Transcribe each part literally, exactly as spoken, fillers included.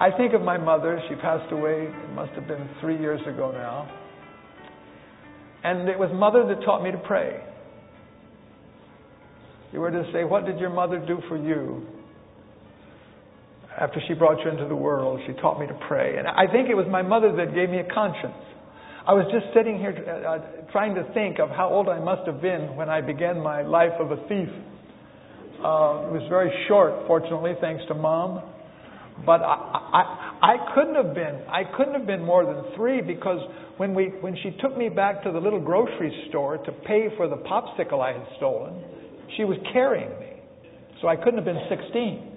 I think of my mother. She passed away, it must have been three years ago now. And it was Mother that taught me to pray. You were to say, what did your mother do for you? After she brought you into the world, she taught me to pray. And I think it was my mother that gave me a conscience. I was just sitting here uh, trying to think of how old I must have been when I began my life of a thief. Uh, it was very short, fortunately, thanks to Mom. But I, I, I couldn't have been. I couldn't have been more than three, because when we when she took me back to the little grocery store to pay for the popsicle I had stolen, she was carrying me, so I couldn't have been sixteen.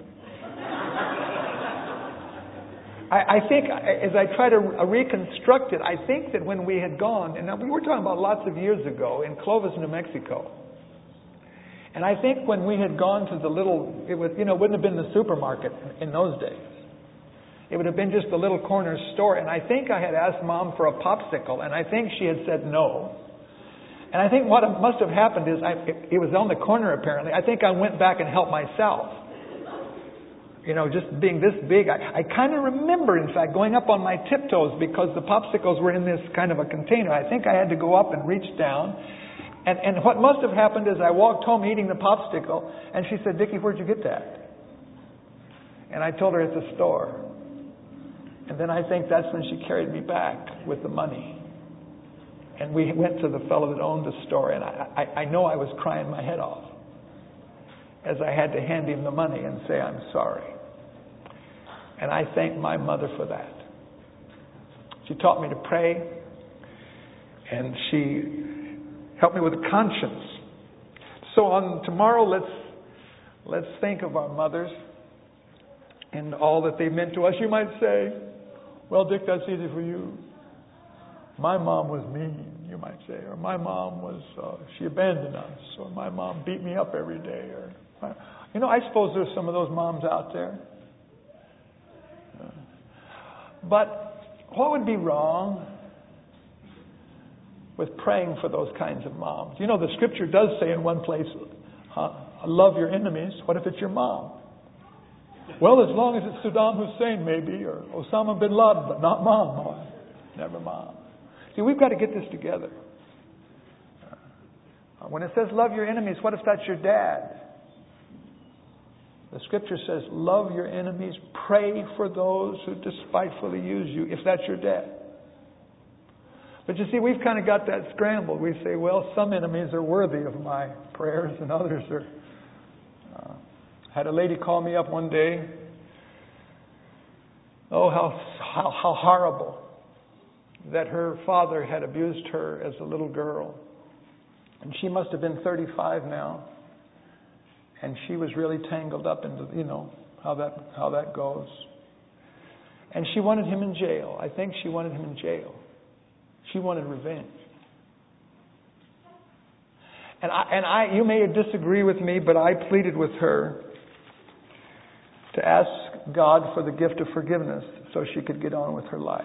I, I think, as I try to reconstruct it, I think that when we had gone, and now we were talking about lots of years ago in Clovis, New Mexico. And I think when we had gone to the little, it was, you know, it wouldn't have been the supermarket in those days. It would have been just the little corner store. And I think I had asked Mom for a popsicle, and I think she had said no. And I think what must have happened is, I, it, it was on the corner apparently. I think I went back and helped myself. You know, just being this big. I, I kind of remember, in fact, going up on my tiptoes because the popsicles were in this kind of a container. I think I had to go up and reach down. And, and what must have happened is I walked home eating the popsicle, and she said, Dickie, where'd you get that? And I told her at the store. And then I think that's when she carried me back with the money. And we went to the fellow that owned the store, and I, I, I know I was crying my head off as I had to hand him the money and say, I'm sorry. And I thank my mother for that. She taught me to pray, and she helped me with a conscience. So on tomorrow, let's let's think of our mothers and all that they meant to us. You might say, well, Dick, that's easy for you. My mom was mean, you might say, or my mom was, uh, she abandoned us, or my mom beat me up every day. Or, you know, I suppose there's some of those moms out there. Uh, but what would be wrong with praying for those kinds of moms? You know, the scripture does say in one place, uh, love your enemies. What if it's your mom? Well, as long as it's Saddam Hussein, maybe, or Osama bin Laden, but not mom. Oh, never mom. See, we've got to get this together. Uh, when it says love your enemies, what if that's your dad? The scripture says, love your enemies, pray for those who despitefully use you, if that's your dad. But you see, we've kind of got that scrambled. We say, well, some enemies are worthy of my prayers and others are. Uh, I had a lady call me up one day. Oh, how, how, how horrible that her father had abused her as a little girl. And she must have been thirty-five now. And she was really tangled up into, you know, how that how that goes. And she wanted him in jail. I think she wanted him in jail. She wanted revenge. And I, and I, you may disagree with me, but I pleaded with her to ask God for the gift of forgiveness so she could get on with her life.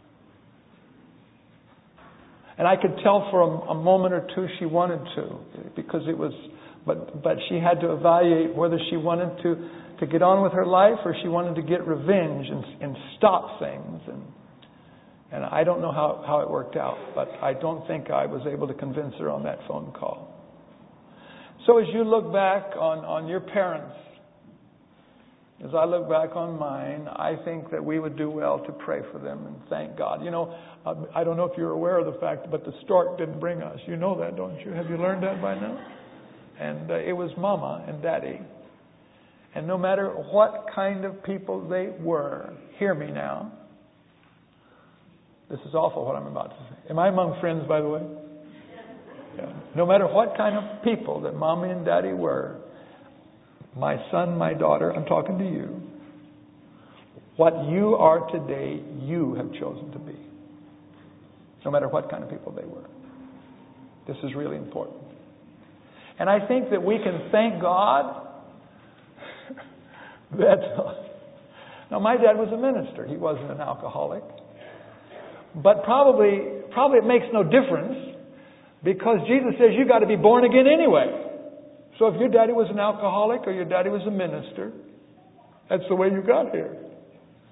And I could tell for a, a moment or two she wanted to, because it was, but but she had to evaluate whether she wanted to, to get on with her life or she wanted to get revenge and, and stop things. And And I don't know how, how it worked out, but I don't think I was able to convince her on that phone call. So as you look back on, on your parents, as I look back on mine, I think that we would do well to pray for them and thank God. You know, I don't know if you're aware of the fact, but the stork didn't bring us. You know that, don't you? Have you learned that by now? And uh, it was Mama and Daddy. And no matter what kind of people they were, hear me now. This is awful what I'm about to say. Am I among friends, by the way? Yeah. No matter what kind of people that Mommy and Daddy were, my son, my daughter, I'm talking to you. What you are today, you have chosen to be. No matter what kind of people they were. This is really important. And I think that we can thank God that... Now, my dad was a minister. He wasn't an alcoholic. But probably, probably it makes no difference, because Jesus says you got to be born again anyway. So if your daddy was an alcoholic or your daddy was a minister, that's the way you got here.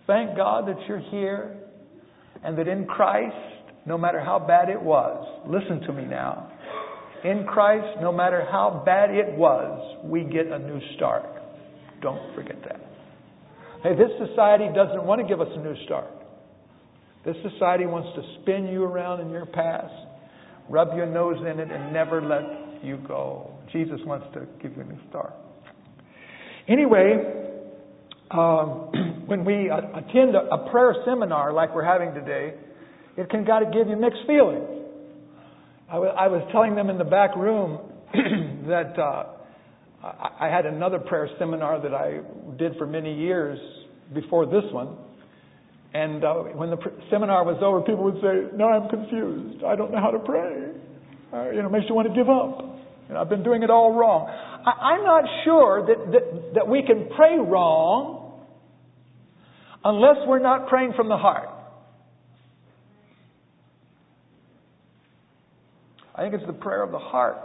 Thank God that you're here and that in Christ, no matter how bad it was, listen to me now. In Christ, no matter how bad it was, we get a new start. Don't forget that. Hey, this society doesn't want to give us a new start. This society wants to spin you around in your past, rub your nose in it, and never let you go. Jesus wants to give you a new start. Anyway, um, when we attend a, a prayer seminar like we're having today, it can got to give you mixed feelings. I, w- I was telling them in the back room that uh, I, I had another prayer seminar that I did for many years before this one. And uh, when the pr- seminar was over, people would say, "No, I'm confused. I don't know how to pray. Uh, you know, it makes you want to give up. You know, I've been doing it all wrong." I- I'm not sure that, that that we can pray wrong unless we're not praying from the heart. I think it's the prayer of the heart.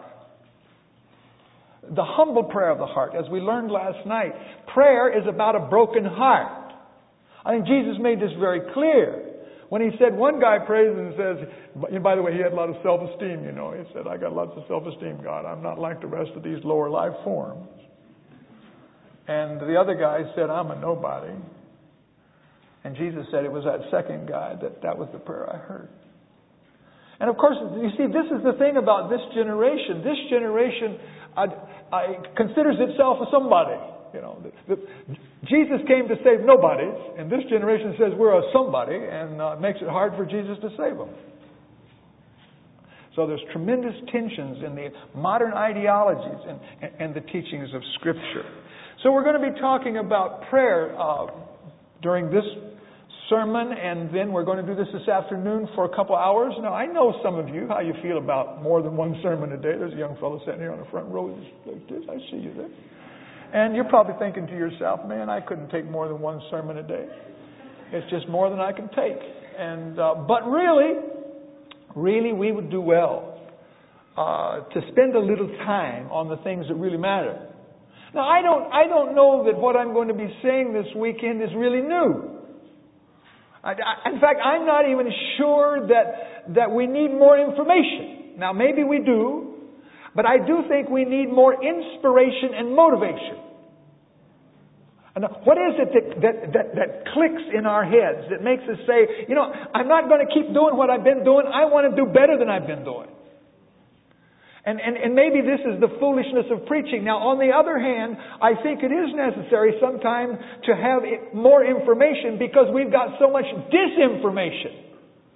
The humble prayer of the heart. As we learned last night, prayer is about a broken heart. I think Jesus made this very clear. When he said, one guy prays and says, and by the way, he had a lot of self-esteem, you know. He said, "I got lots of self-esteem, God. I'm not like the rest of these lower life forms." And the other guy said, "I'm a nobody." And Jesus said it was that second guy that that was the prayer I heard. And of course, you see, this is the thing about this generation. This generation uh, uh, considers itself a somebody. You know, the, the, Jesus came to save nobodies, and this generation says we're a somebody, and uh, makes it hard for Jesus to save them. So there's tremendous tensions in the modern ideologies and, and, and the teachings of Scripture. So we're going to be talking about prayer uh, during this sermon, and then we're going to do this this afternoon for a couple hours. Now, I know some of you, how you feel about more than one sermon a day. There's a young fellow sitting here on the front row like this. I see you there. And you're probably thinking to yourself, "Man, I couldn't take more than one sermon a day. It's just more than I can take." And uh, but really, really, we would do well uh, to spend a little time on the things that really matter. Now, I don't, I don't know that what I'm going to be saying this weekend is really new. I, I, in fact, I'm not even sure that that we need more information. Now, maybe we do. But I do think we need more inspiration and motivation. And what is it that, that, that, that clicks in our heads that makes us say, you know, I'm not going to keep doing what I've been doing. I want to do better than I've been doing. And, and, and maybe this is the foolishness of preaching. Now, on the other hand, I think it is necessary sometimes to have more information because we've got so much disinformation.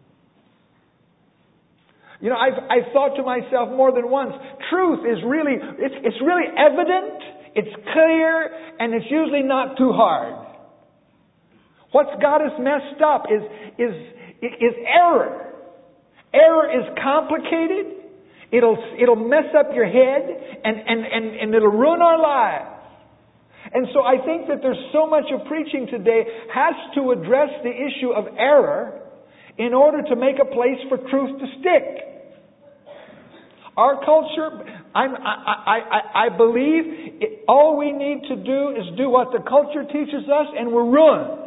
You know, I've, I've thought to myself more than once, truth is really, it's, it's really evident, it's clear, and it's usually not too hard. What's got us messed up is, is, is error. Error is complicated. It'll, it'll mess up your head, and, and, and, and it'll ruin our lives. And so I think that there's so much of preaching today has to address the issue of error in order to make a place for truth to stick. Our culture, I'm, I, I, I, I believe it, all we need to do is do what the culture teaches us and we're ruined.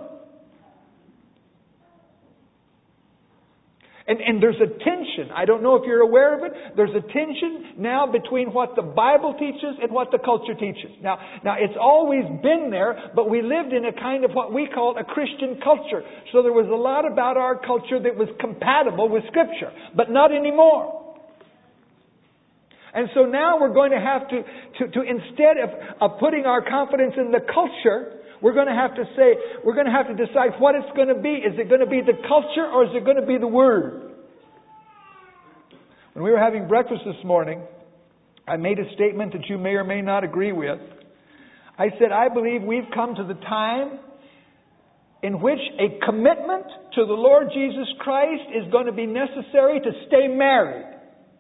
And, and there's a tension. I don't know if you're aware of it. There's a tension now between what the Bible teaches and what the culture teaches. Now, now it's always been there, but we lived in a kind of what we called a Christian culture. So there was a lot about our culture that was compatible with Scripture, but not anymore. And so now we're going to have to, to, to instead of, of putting our confidence in the culture, we're going to have to say, we're going to have to decide what it's going to be. Is it going to be the culture or is it going to be the Word? When we were having breakfast this morning, I made a statement that you may or may not agree with. I said, I believe we've come to the time in which a commitment to the Lord Jesus Christ is going to be necessary to stay married.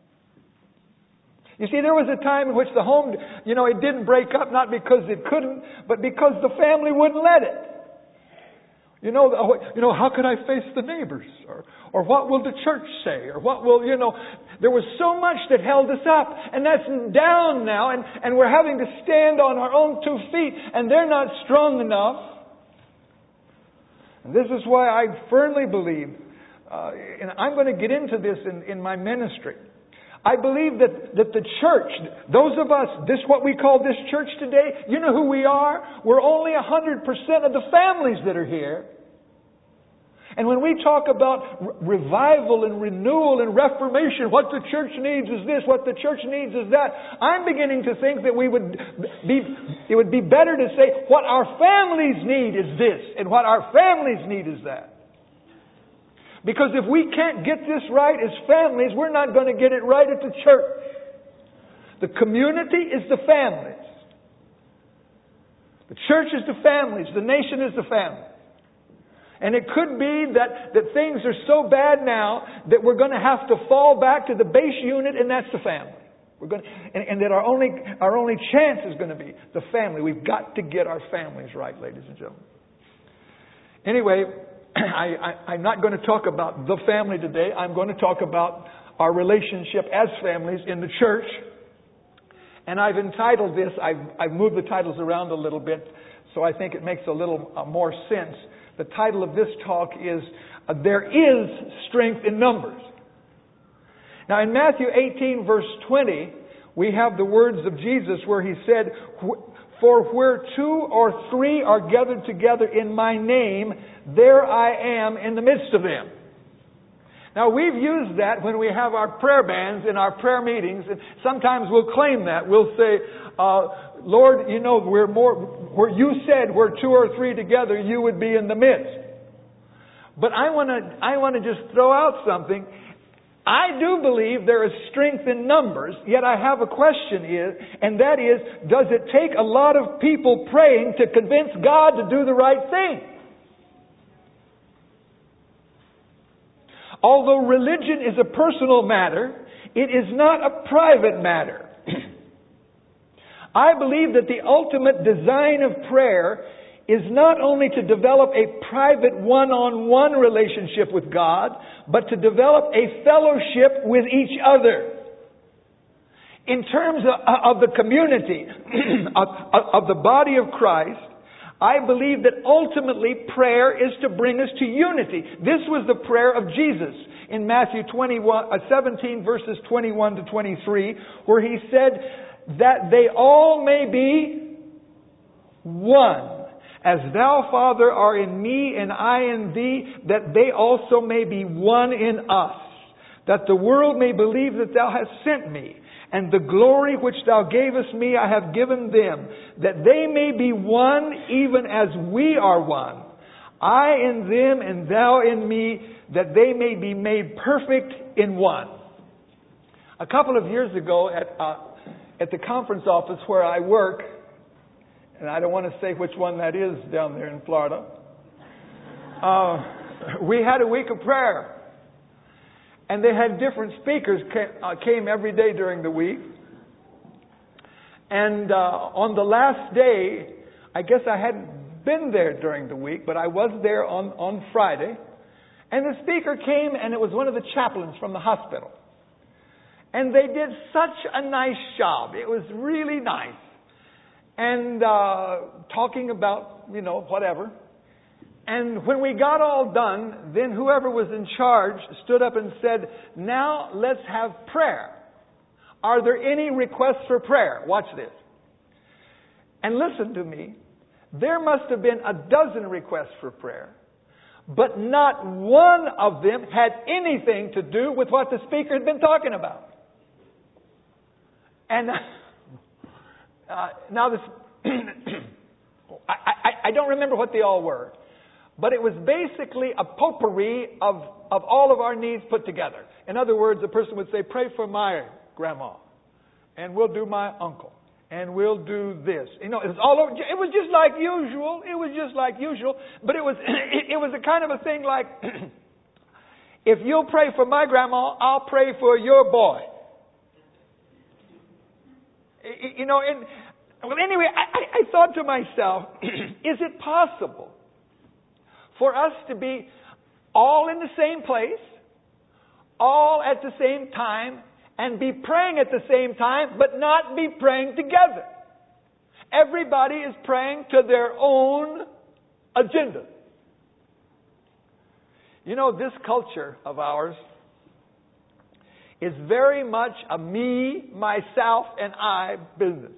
You see, there was a time in which the home, you know, it didn't break up, not because it couldn't, but because the family wouldn't let it. You know, you know, how could I face the neighbors? Or, or what will the church say? Or what will, you know, there was so much that held us up. And that's down now, and, and we're having to stand on our own two feet, and they're not strong enough. And this is why I firmly believe, uh, and I'm going to get into this in, in my ministry. I believe that, that the church, those of us, this what we call this church today, you know who we are? We're only one hundred percent of the families that are here. And when we talk about re- revival and renewal and reformation, what the church needs is this, what the church needs is that, I'm beginning to think that we would be, it would be better to say what our families need is this, and what our families need is that. Because if we can't get this right as families, we're not going to get it right at the church. The community is the families. The church is the families. The nation is the family. And it could be that, that things are so bad now that we're going to have to fall back to the base unit, and that's the family. We're going to, and, and that our only our only chance is going to be the family. We've got to get our families right, ladies and gentlemen. Anyway, I, I, I'm not going to talk about the family today. I'm going to talk about our relationship as families in the church. And I've entitled this, I've, I've moved the titles around a little bit, so I think it makes a little uh, more sense. The title of this talk is, uh, There is Strength in Numbers. Now in Matthew eighteen verse twenty, we have the words of Jesus where He said, For where two or three are gathered together in my name, there I am in the midst of them. Now we've used that when we have our prayer bands in our prayer meetings, and sometimes we'll claim that. We'll say, uh, Lord, you know, we're more, where you said where two or three together, you would be in the midst. But I want to, I want to just throw out something. I do believe there is strength in numbers, yet I have a question is, and that is, does it take a lot of people praying to convince God to do the right thing? Although religion is a personal matter, it is not a private matter. I believe that the ultimate design of prayer is not only to develop a private one-on-one relationship with God, but to develop a fellowship with each other. In terms of, of the community, of, of the body of Christ, I believe that ultimately prayer is to bring us to unity. This was the prayer of Jesus in Matthew twenty-one, uh, seventeen verses twenty-one to twenty-three, where He said that they all may be one. As thou, Father, art in me and I in thee, that they also may be one in us, that the world may believe that thou hast sent me. And the glory which thou gavest me I have given them, that they may be one even as we are one. I in them and thou in me, that they may be made perfect in one. A couple of years ago at uh, at the conference office where I work, and I don't want to say which one that is down there in Florida, uh, we had a week of prayer. And they had different speakers came, uh, came every day during the week. And uh, on the last day, I guess I hadn't been there during the week, but I was there on, on Friday. And the speaker came, and it was one of the chaplains from the hospital. And they did such a nice job. It was really nice. And uh, talking about, you know, whatever. And when we got all done, then whoever was in charge stood up and said, now let's have prayer. Are there any requests for prayer? Watch this. And listen to me. There must have been a dozen requests for prayer, but not one of them had anything to do with what the speaker had been talking about. And uh, now this, I, I, I don't remember what they all were. But it was basically a potpourri of, of all of our needs put together. In other words, a person would say, pray for my grandma. And we'll do my uncle. And we'll do this. You know, it was all over. It was just like usual. It was just like usual. But it was, it, it was a kind of a thing like, if you'll pray for my grandma, I'll pray for your boy. You know, and, well, anyway, I, I thought to myself, is it possible for us to be all in the same place, all at the same time, and be praying at the same time, but not be praying together? Everybody is praying to their own agenda. You know, this culture of ours is very much a me, myself, and I business.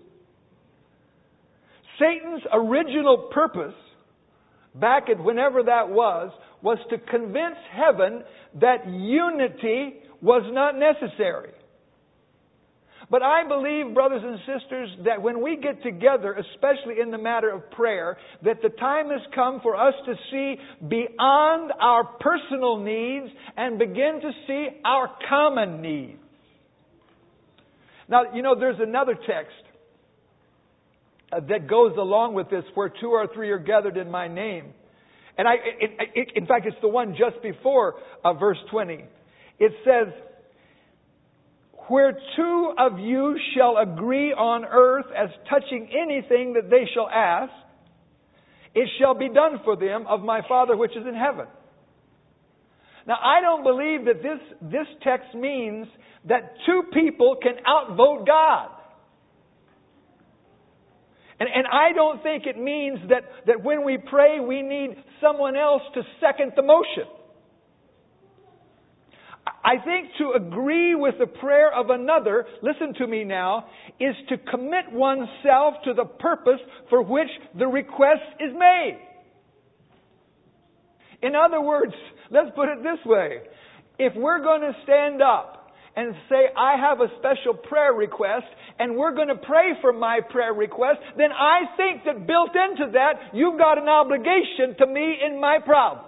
Satan's original purpose, back at whenever that was, was to convince heaven that unity was not necessary. But I believe, brothers and sisters, that when we get together, especially in the matter of prayer, that the time has come for us to see beyond our personal needs and begin to see our common needs. Now, you know, there's another text uh, that goes along with this, where two or three are gathered in my name. And I, it, it, in fact, it's the one just before uh, verse twenty. It says, where two of you shall agree on earth as touching anything that they shall ask, it shall be done for them of my Father which is in heaven. Now, I don't believe that this, this text means that two people can outvote God. And, and I don't think it means that, that when we pray, we need someone else to second the motion. I think to agree with the prayer of another, listen to me now, is to commit oneself to the purpose for which the request is made. In other words, let's put it this way. If we're going to stand up and say, I have a special prayer request, and we're going to pray for my prayer request, then I think that built into that, you've got an obligation to me in my problem.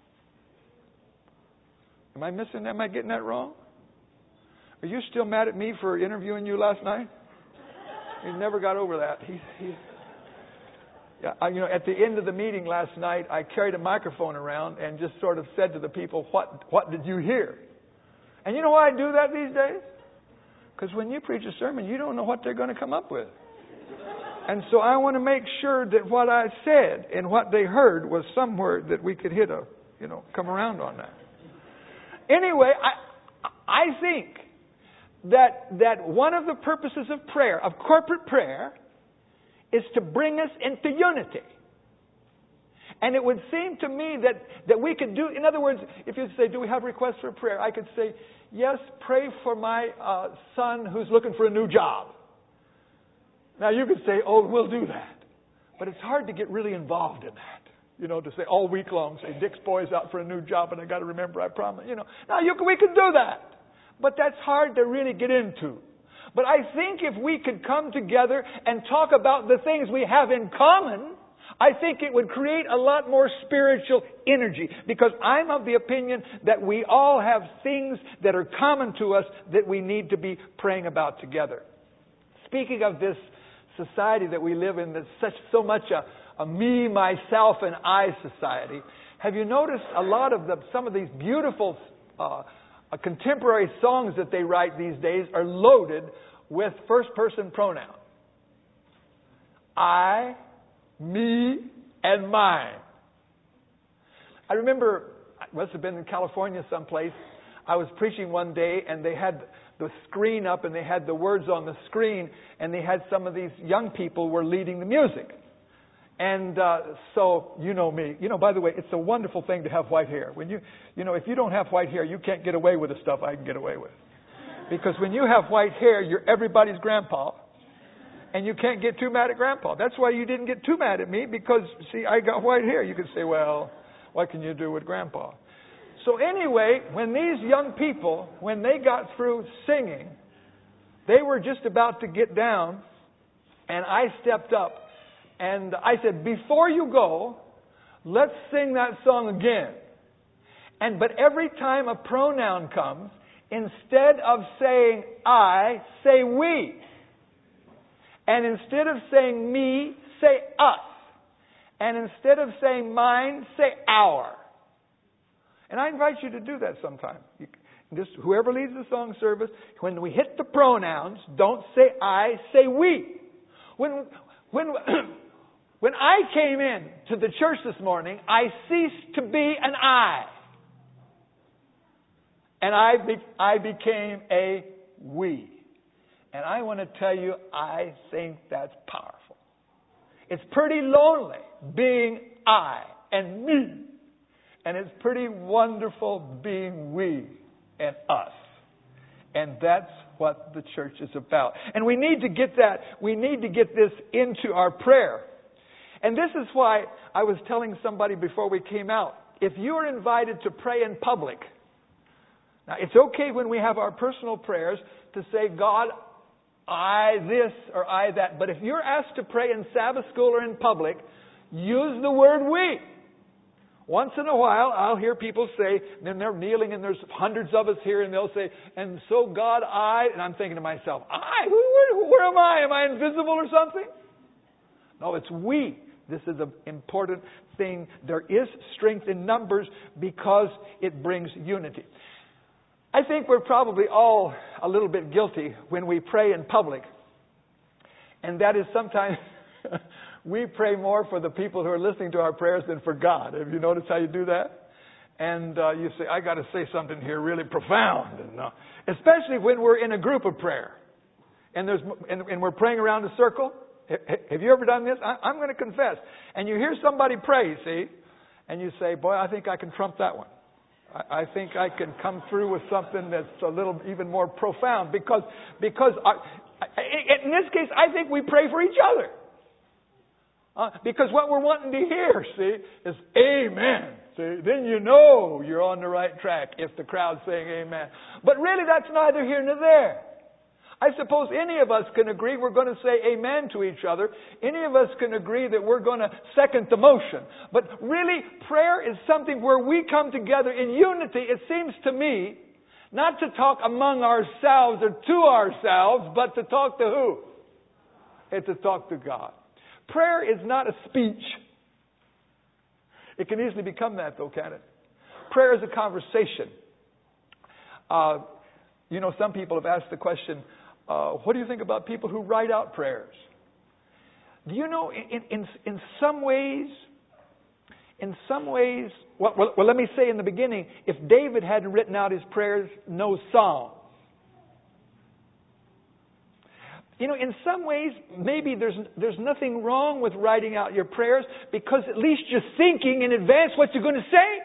Am I missing that? Am I getting that wrong? Are you still mad at me for interviewing you last night? He never got over that. He, he, yeah, I, you know, at the end of the meeting last night, I carried a microphone around and just sort of said to the people, "What, what did you hear?" And you know why I do that these days? Because when you preach a sermon, you don't know what they're going to come up with. And so I want to make sure that what I said and what they heard was somewhere that we could hit a, you know, come around on that. Anyway, I I think that that one of the purposes of prayer, of corporate prayer, is to bring us into unity. And it would seem to me that, that we could do, in other words, if you say, do we have requests for prayer? I could say, yes, pray for my uh, son who's looking for a new job. Now you could say, oh, we'll do that. But it's hard to get really involved in that. You know, to say all week long, say, Dick's boy's out for a new job and I got to remember, I promise. You know, now you, we could do that. But that's hard to really get into. But I think if we could come together and talk about the things we have in common, I think it would create a lot more spiritual energy. Because I'm of the opinion that we all have things that are common to us that we need to be praying about together. Speaking of this society that we live in, that's such so much a A me, myself, and I society. Have you noticed a lot of the, some of these beautiful uh, uh, contemporary songs that they write these days are loaded with first-person pronouns? I, me, and mine. I remember, I must have been in California someplace. I was preaching one day, and they had the screen up, and they had the words on the screen, and they had some of these young people were leading the music. And uh, so, you know me. You know, by the way, it's a wonderful thing to have white hair. When you, you know, if you don't have white hair, you can't get away with the stuff I can get away with. Because when you have white hair, you're everybody's grandpa. And you can't get too mad at grandpa. That's why you didn't get too mad at me, because, see, I got white hair. You could say, well, what can you do with grandpa? So anyway, when these young people, when they got through singing, they were just about to get down, and I stepped up. And I said, before you go, let's sing that song again. And but every time a pronoun comes, instead of saying I, say we. And instead of saying me, say us. And instead of saying mine, say our. And I invite you to do that sometime. You, just whoever leads the song service, when we hit the pronouns, don't say I, say we. When when When I came in to the church this morning, I ceased to be an I. And I, be, I became a we. And I want to tell you, I think that's powerful. It's pretty lonely being I and me And it's pretty wonderful being we and us. And that's what the church is about. And we need to get that, we need to get this into our prayer. And this is why I was telling somebody before we came out, if you are invited to pray in public, now it's okay when we have our personal prayers to say, God, I this or I that. But if you're asked to pray in Sabbath school or in public, use the word we. Once in a while, I'll hear people say, then they're kneeling and there's hundreds of us here, and they'll say, and so God, I, and I'm thinking to myself, I? Where, where am I? Am I invisible or something? No, it's we. This is an important thing. There is strength in numbers because it brings unity. I think we're probably all a little bit guilty when we pray in public. And that is sometimes we pray more for the people who are listening to our prayers than for God. Have you noticed how you do that? And uh, you say, I got to say something here really profound. And, uh, especially when we're in a group of prayer. And, there's, and, and we're praying around a circle. Have you ever done this? I, I'm going to confess. And you hear somebody pray, see? And you say, boy, I think I can trump that one. I, I think I can come through with something that's a little even more profound. Because, because our, in this case, I think we pray for each other. Uh, because what we're wanting to hear, see, is amen. See, then you know you're on the right track if the crowd's saying amen. But really that's neither here nor there. I suppose any of us can agree we're going to say amen to each other. Any of us can agree that we're going to second the motion. But really, prayer is something where we come together in unity, it seems to me, not to talk among ourselves or to ourselves, but to talk to who? And to talk to God. Prayer is not a speech. It can easily become that, though, can't it? Prayer is a conversation. Uh, you know, some people have asked the question, uh, what do you think about people who write out prayers? Do you know, in, in, in some ways, in some ways, well, well, well, let me say in the beginning, if David hadn't written out his prayers, no psalm. You know, in some ways, maybe there's there's nothing wrong with writing out your prayers because at least you're thinking in advance what you're going to say.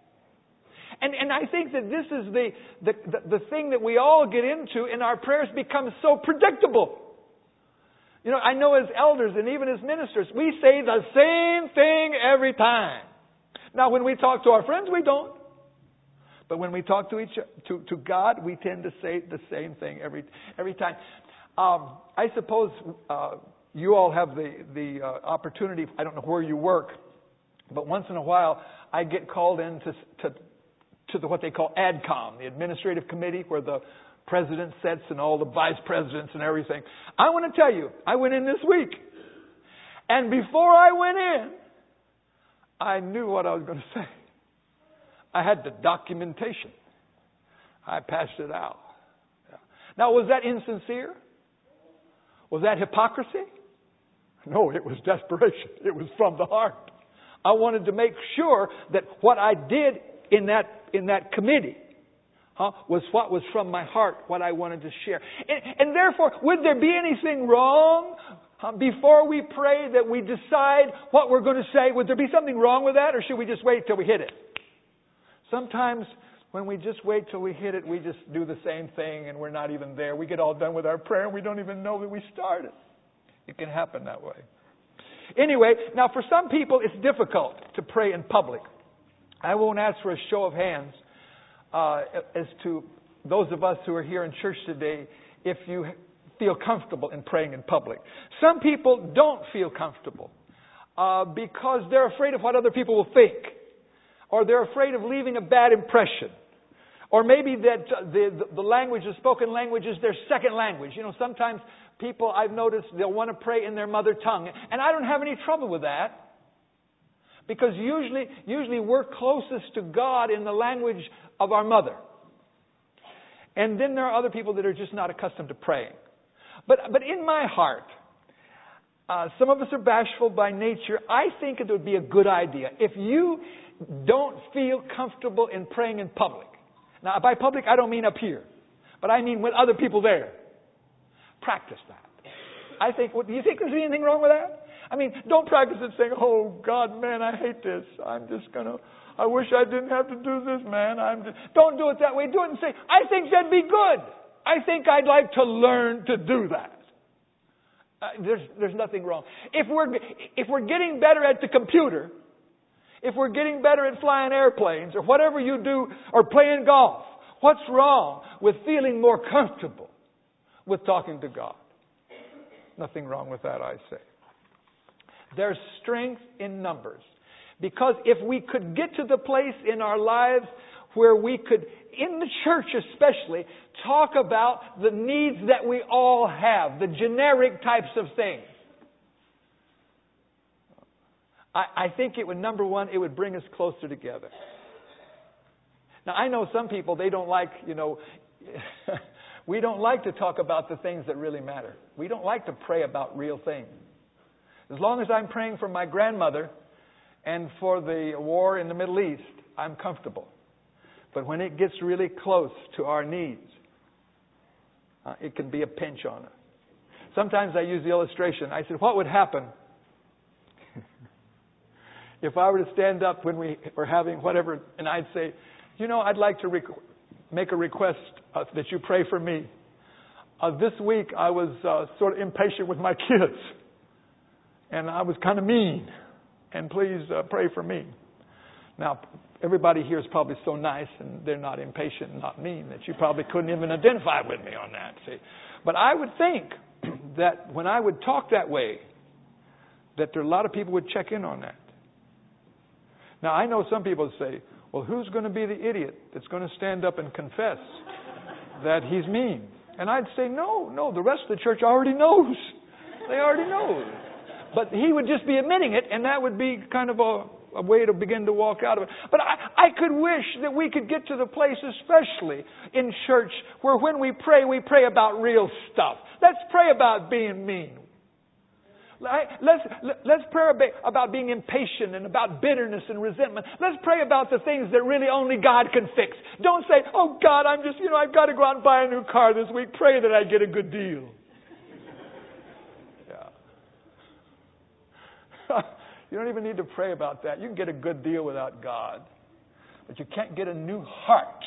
And and I think that this is the, the, the, the thing that we all get into, and our prayers become so predictable. You know, I know as elders and even as ministers, we say the same thing every time. Now, when we talk to our friends, we don't. But when we talk to each to, to God, we tend to say the same thing every every time. Um, I suppose uh, you all have the, the uh, opportunity, I don't know where you work, but once in a while I get called in to, to, to the, what they call ADCOM, the Administrative Committee, where the President sits and all the Vice Presidents and everything. I want to tell you, I went in this week, and before I went in, I knew what I was going to say. I had the documentation. I passed it out. Yeah. Now, was that insincere? Was that hypocrisy? No, it was desperation. It was from the heart. I wanted to make sure that what I did in that in that committee huh, was what was from my heart, what I wanted to share. And, and therefore, would there be anything wrong uh, before we pray that we decide what we're going to say? Would there be something wrong with that, or should we just wait till we hit it? Sometimes when we just wait till we hit it, we just do the same thing and we're not even there. We get all done with our prayer and we don't even know that we started. It can happen that way. Anyway, now for some people it's difficult to pray in public. I won't ask for a show of hands uh, as to those of us who are here in church today if you feel comfortable in praying in public. Some people don't feel comfortable uh, because they're afraid of what other people will think. Or they're afraid of leaving a bad impression. Or maybe that the, the language, the spoken language is their second language. You know, sometimes people, I've noticed, they'll want to pray in their mother tongue. And I don't have any trouble with that. Because usually, usually we're closest to God in the language of our mother. And then there are other people that are just not accustomed to praying. But, but in my heart, uh, some of us are bashful by nature. I think it would be a good idea if you don't feel comfortable in praying in public. Now, by public, I don't mean up here, but I mean with other people there. Practice that. I think, well, do you think there's anything wrong with that? I mean, don't practice it saying, oh, God, man, I hate this. I'm just going to, I wish I didn't have to do this, man. I'm just, don't do it that way. Do it and say, I think that'd be good. I think I'd like to learn to do that. Uh, there's, there's nothing wrong. If we're, if we're getting better at the computer, if we're getting better at flying airplanes or whatever you do, or playing golf, what's wrong with feeling more comfortable with talking to God? Nothing wrong with that, I say. There's strength in numbers. Because if we could get to the place in our lives where we could, in the church especially, talk about the needs that we all have, the generic types of things. I, I think it would, number one, it would bring us closer together. Now, I know some people, they don't like, you know, we don't like to talk about the things that really matter. We don't like to pray about real things. As long as I'm praying for my grandmother and for the war in the Middle East, I'm comfortable. But when it gets really close to our needs, uh, it can be a pinch on us. Sometimes I use the illustration. I said, what would happen if I were to stand up when we were having whatever, and I'd say, you know, I'd like to rec- make a request uh, that you pray for me. Uh, this week I was uh, sort of impatient with my kids. And I was kind of mean. And please uh, pray for me. Now, everybody here is probably so nice and they're not impatient and not mean that you probably couldn't even identify with me on that. See? But I would think that when I would talk that way, that there, a lot of people would check in on that. Now, I know some people say, well, who's going to be the idiot that's going to stand up and confess that he's mean? And I'd say, no, no, the rest of the church already knows. They already know. But he would just be admitting it, and that would be kind of a, a way to begin to walk out of it. But I, I could wish that we could get to the place, especially in church, where when we pray, we pray about real stuff. Let's pray about being mean. Let's, let's pray about being impatient and about bitterness and resentment. Let's pray about the things that really only God can fix. Don't say, oh God, I'm just, you know, I've got to go out and buy a new car this week. Pray that I get a good deal. You don't even need to pray about that. You can get a good deal without God. But you can't get a new heart.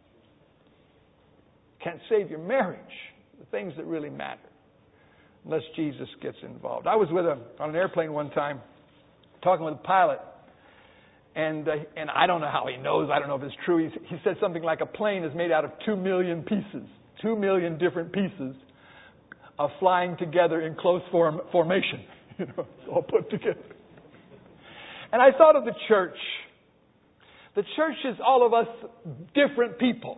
Can't save your marriage. The things that really matter. Unless Jesus gets involved. I was with a, on an airplane one time, talking with a pilot. And uh, and I don't know how he knows. I don't know if it's true. He, he said something like a plane is made out of two million pieces. Two million different pieces of flying together in close form, formation. You know, it's all put together. And I thought of the church. The church is all of us different people.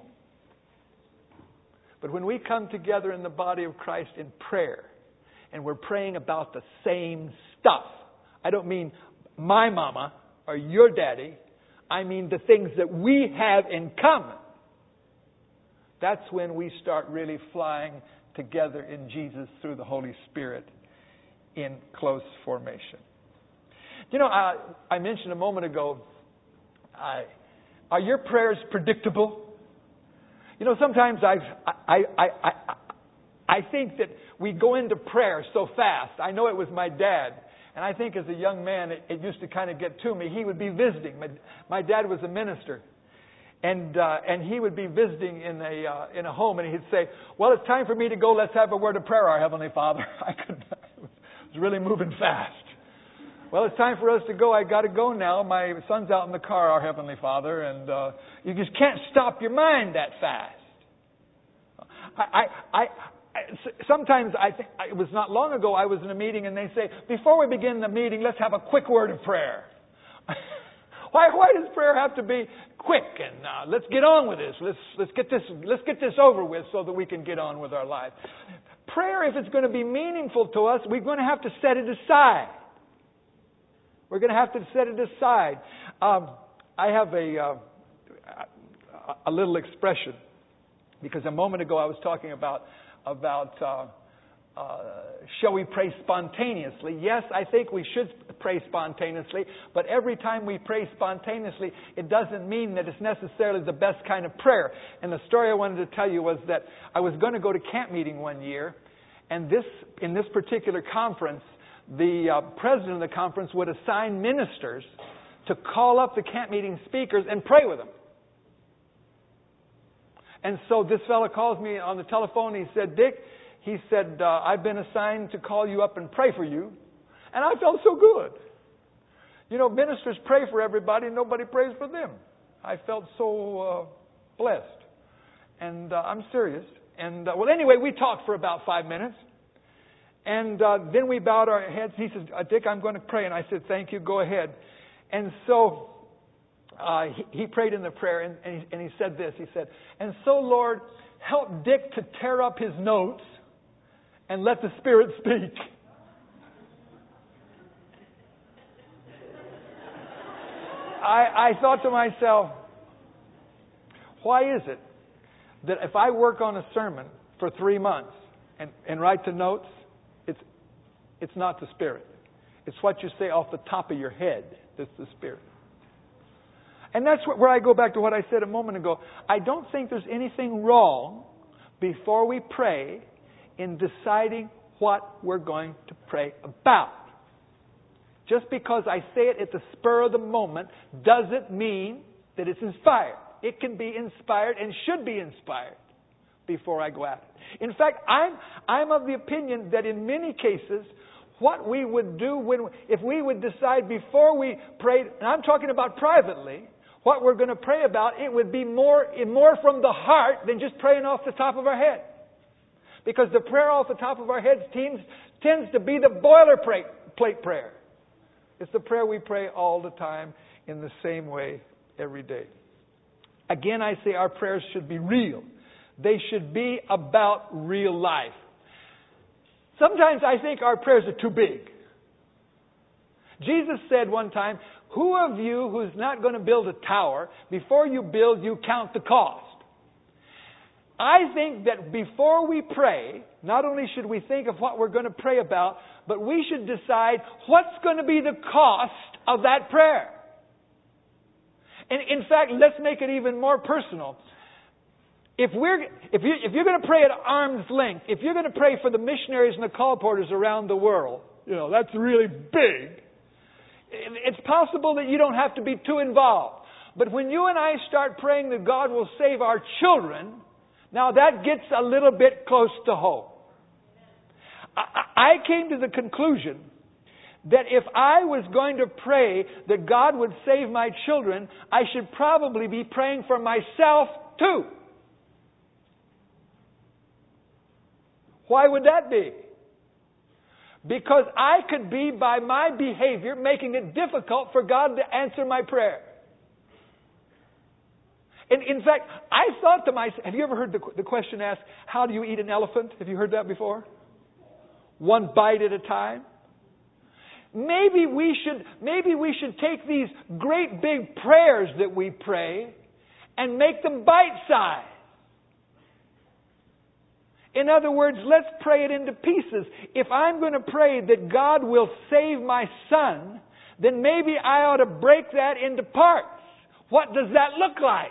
But when we come together in the body of Christ in prayer, and we're praying about the same stuff, I don't mean my mama or your daddy. I mean the things that we have in common. That's when we start really flying together in Jesus through the Holy Spirit in close formation. You know, I, I mentioned a moment ago, I, are your prayers predictable? You know, sometimes I've, I, I, I, I think that we go into prayer so fast. I know it was my dad. And I think as a young man, it, it used to kind of get to me. He would be visiting. My, my dad was a minister. And uh, and he would be visiting in a uh, in a home, and he'd say, well, it's time for me to go. Let's have a word of prayer, our Heavenly Father. I could, it was really moving fast. Well, it's time for us to go. I got to go now. My son's out in the car, our Heavenly Father, and uh, you just can't stop your mind that fast. I, I, I, I sometimes I think it was not long ago. I was in a meeting, and they say, before we begin the meeting, let's have a quick word of prayer. why? Why does prayer have to be quick? And uh, let's get on with this. Let's let's get this let's get this over with so that we can get on with our life. Prayer, if it's going to be meaningful to us, we're going to have to set it aside. We're going to have to set it aside. Um, I have a uh, a little expression because a moment ago I was talking about about uh, uh, shall we pray spontaneously? Yes, I think we should pray spontaneously. But every time we pray spontaneously, it doesn't mean that it's necessarily the best kind of prayer. And the story I wanted to tell you was that I was going to go to camp meeting one year, and this in this particular conference, the uh, president of the conference would assign ministers to call up the camp meeting speakers and pray with them. And so this fellow calls me on the telephone. He said, Dick, he said, uh, I've been assigned to call you up and pray for you. And I felt so good. You know, ministers pray for everybody, and nobody prays for them. I felt so uh, blessed. And uh, I'm serious. And, uh, well, anyway, we talked for about five minutes. And uh, then we bowed our heads. He said, Dick, I'm going to pray. And I said, thank you, go ahead. And so uh, he, he prayed in the prayer, and, and, he, and he said this. He said, and so, Lord, help Dick to tear up his notes and let the Spirit speak. I, I thought to myself, why is it that if I work on a sermon for three months and, and write the notes, it's it's not the Spirit. It's what you say off the top of your head that's the Spirit. And that's where I go back to what I said a moment ago. I don't think there's anything wrong before we pray in deciding what we're going to pray about. Just because I say it at the spur of the moment doesn't mean that it's inspired. It can be inspired and should be inspired before I go at it. In fact, I'm I'm of the opinion that in many cases, what we would do when if we would decide before we prayed, and I'm talking about privately, what we're going to pray about, it would be more more from the heart than just praying off the top of our head. Because the prayer off the top of our heads tends, tends to be the boilerplate prayer. It's the prayer we pray all the time in the same way every day. Again, I say our prayers should be real. They should be about real life. Sometimes I think our prayers are too big. Jesus said one time, who of you who's not going to build a tower, before you build, you count the cost? I think that before we pray, not only should we think of what we're going to pray about, but we should decide what's going to be the cost of that prayer. And in fact, let's make it even more personal. If we're if you if you're going to pray at arm's length, if you're going to pray for the missionaries and the colporteurs around the world, you know, that's really big. It's possible that you don't have to be too involved. But when you and I start praying that God will save our children, now that gets a little bit close to home. I came to the conclusion that if I was going to pray that God would save my children, I should probably be praying for myself too. Why would that be? Because I could be, by my behavior, making it difficult for God to answer my prayer. And in fact, I thought to myself, have you ever heard the, the question asked, how do you eat an elephant? Have you heard that before? One bite at a time. Maybe we should, maybe we should take these great big prayers that we pray and make them bite-sized. In other words, let's pray it into pieces. If I'm going to pray that God will save my son, then maybe I ought to break that into parts. What does that look like?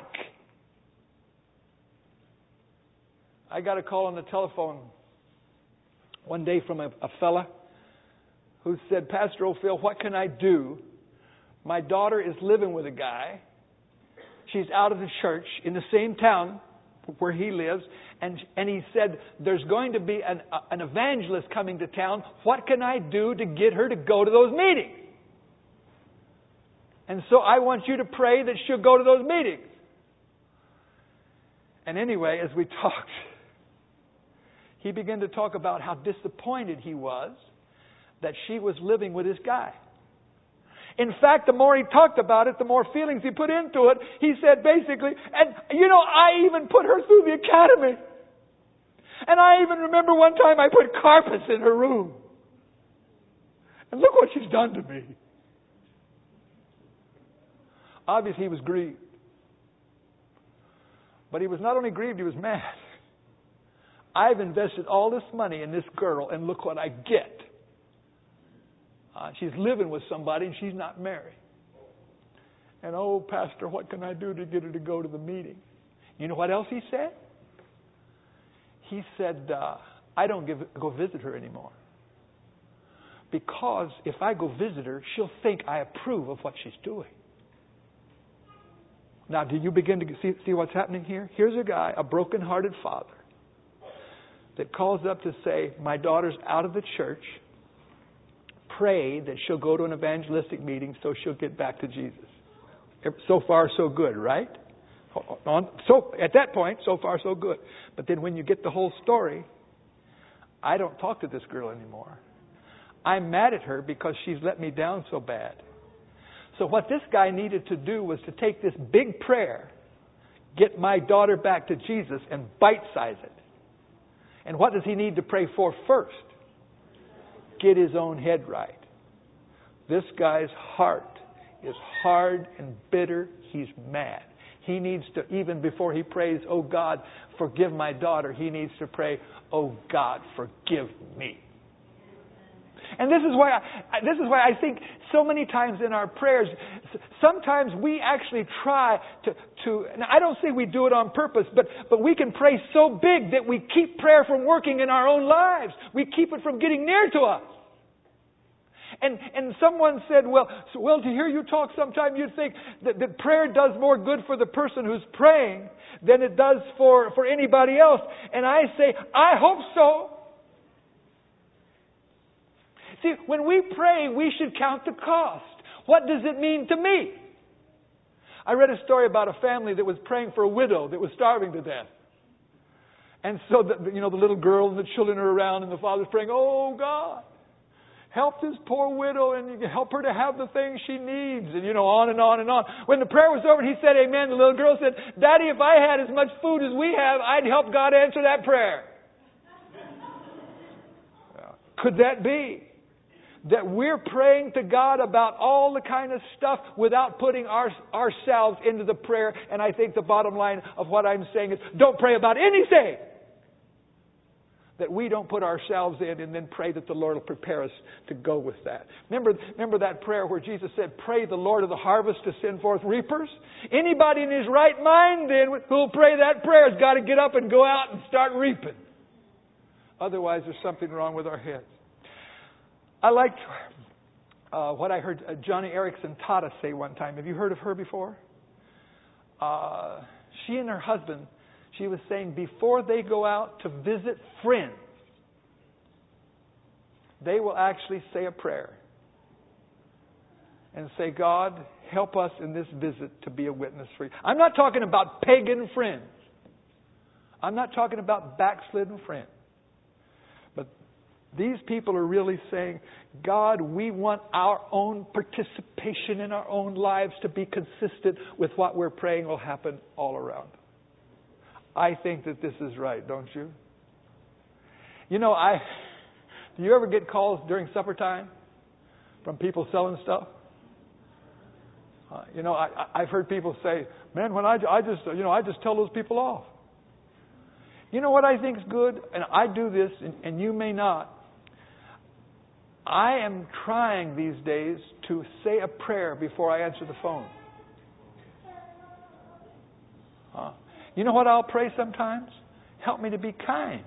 I got a call on the telephone one day from a, a fella who said, Pastor O'Phil, what can I do? My daughter is living with a guy. She's out of the church in the same town where he lives. And, and he said, there's going to be an, an evangelist coming to town. What can I do to get her to go to those meetings? And so I want you to pray that she'll go to those meetings. And anyway, as we talked, he began to talk about how disappointed he was that she was living with this guy. In fact, the more he talked about it, the more feelings he put into it. He said basically, and you know, I even put her through the academy. And I even remember one time I put carpets in her room. And look what she's done to me. Obviously, he was grieved. But he was not only grieved, he was mad. I've invested all this money in this girl, and look what I get. Uh, she's living with somebody, and she's not married. And, oh, Pastor, what can I do to get her to go to the meeting? You know what else he said? He said, uh, I don't give, go visit her anymore. because if I go visit her, she'll think I approve of what she's doing. Now, do you begin to see, see what's happening here? Here's a guy, a broken-hearted father, that calls up to say, my daughter's out of the church. Pray that she'll go to an evangelistic meeting so she'll get back to Jesus. So far, so good, right? On, so at that point, so far, so good. But then when you get the whole story, I don't talk to this girl anymore. I'm mad at her because she's let me down so bad. So what this guy needed to do was to take this big prayer, get my daughter back to Jesus, and bite-size it. And what does he need to pray for first? Get his own head right. This guy's heart is hard and bitter. He's mad. He needs to, even before he prays, oh God, forgive my daughter, he needs to pray, oh God, forgive me. And this is why I, this is why I think so many times in our prayers, sometimes we actually try to, to and I don't say we do it on purpose, but, but we can pray so big that we keep prayer from working in our own lives. We keep it from getting near to us. And and someone said, well, so, well, to hear you talk sometime, you'd think that, that prayer does more good for the person who's praying than it does for, for anybody else. And I say, I hope so. See, when we pray, we should count the cost. What does it mean to me? I read a story about a family that was praying for a widow that was starving to death. And so, the, you know, the little girl and the children are around and the father's praying, oh, God, help this poor widow and help her to have the things she needs. And, you know, on and on and on. When the prayer was over, he said, amen. The little girl said, Daddy, if I had as much food as we have, I'd help God answer that prayer. Could that be? That we're praying to God about all the kind of stuff without putting our, ourselves into the prayer. And I think the bottom line of what I'm saying is, don't pray about anything that we don't put ourselves in, and then pray that the Lord will prepare us to go with that. Remember, remember that prayer where Jesus said, pray the Lord of the harvest to send forth reapers? Anybody in his right mind then who'll pray that prayer has got to get up and go out and start reaping. Otherwise, there's something wrong with our heads. I liked uh, what I heard uh, Johnny Erickson Tata say one time. Have you heard of her before? Uh, she and her husband, she was saying before they go out to visit friends, they will actually say a prayer and say, God, help us in this visit to be a witness for you. I'm not talking about pagan friends. I'm not talking about backslidden friends. But these people are really saying, God, we want our own participation in our own lives to be consistent with what we're praying will happen all around. I think that this is right, don't you? You know, I do you ever get calls during supper time from people selling stuff? Uh, you know, I, I've heard people say, man, when I, I just, you know, I just tell those people off. You know what I think is good? And I do this, and, and you may not. I am trying these days to say a prayer before I answer the phone. Uh, you know what I'll pray sometimes? Help me to be kind.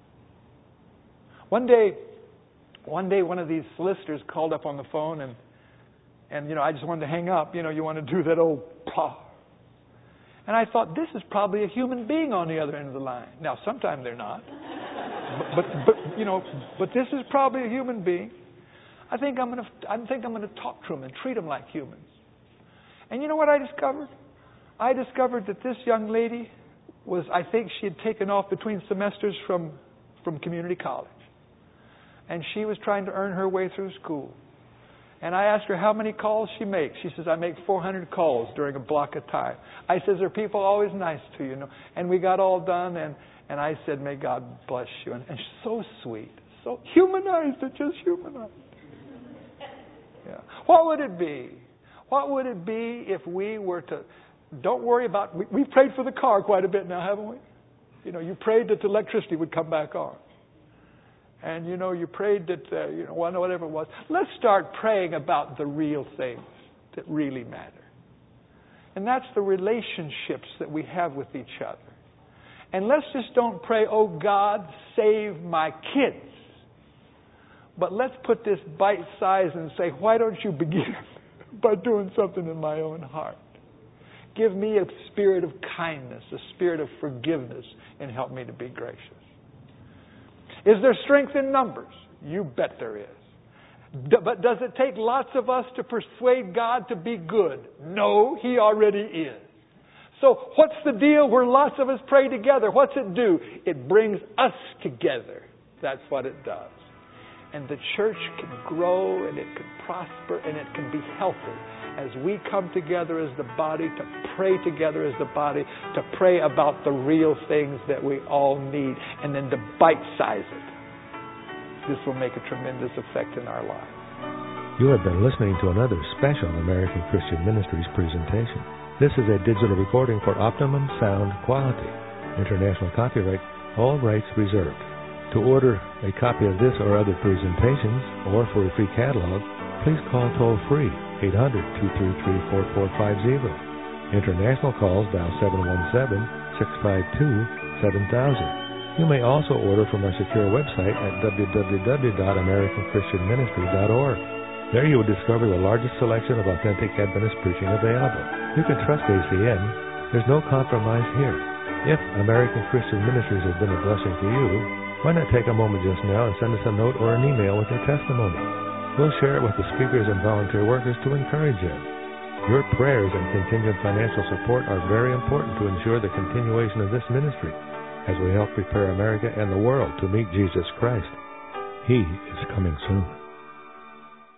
One day, one day, one of these solicitors called up on the phone, and and you know, I just wanted to hang up. You know, you want to do that old pah. And I thought, this is probably a human being on the other end of the line. Now, sometimes they're not, but, but but you know, but this is probably a human being. I think I'm going to I think I'm going to talk to them and treat them like humans. And you know what I discovered? I discovered that this young lady was, I think she had taken off between semesters from, from community college. And she was trying to earn her way through school. And I asked her how many calls she makes. She says, I make four hundred calls during a block of time. I says, are people always nice to you? you know? And we got all done, and, and I said, may God bless you. And, and she's so sweet, so humanized, it just humanized. Yeah. What would it be? What would it be if we were to... Don't worry about... We, we've prayed for the car quite a bit now, haven't we? You know, you prayed that the electricity would come back on. And, you know, you prayed that, uh, you know, whatever it was. Let's start praying about the real things that really matter. And that's the relationships that we have with each other. And let's just don't pray, oh, God, save my kids. But let's put this bite size and say, why don't you begin by doing something in my own heart? Give me a spirit of kindness, a spirit of forgiveness, and help me to be gracious. Is there strength in numbers? You bet there is. D- but does it take lots of us to persuade God to be good? No, He already is. So what's the deal where lots of us pray together? What's it do? It brings us together. That's what it does. And the church can grow and it can prosper and it can be healthy as we come together as the body to pray together as the body, to pray about the real things that we all need and then to bite-size it. This will make a tremendous effect in our lives. You have been listening to another special American Christian Ministries presentation. This is a digital recording for optimum sound quality. International copyright, all rights reserved. To order a copy of this or other presentations, or for a free catalog, please call toll-free eight hundred, two three three, four four five zero. International calls dial seven one seven, six five two, seven thousand. You may also order from our secure website at w w w dot american christian ministry dot org. There you will discover the largest selection of authentic Adventist preaching available. You can trust A C N. There's no compromise here. If American Christian Ministries has been a blessing to you, why not take a moment just now and send us a note or an email with your testimony? We'll share it with the speakers and volunteer workers to encourage you. Your prayers and continued financial support are very important to ensure the continuation of this ministry as we help prepare America and the world to meet Jesus Christ. He is coming soon.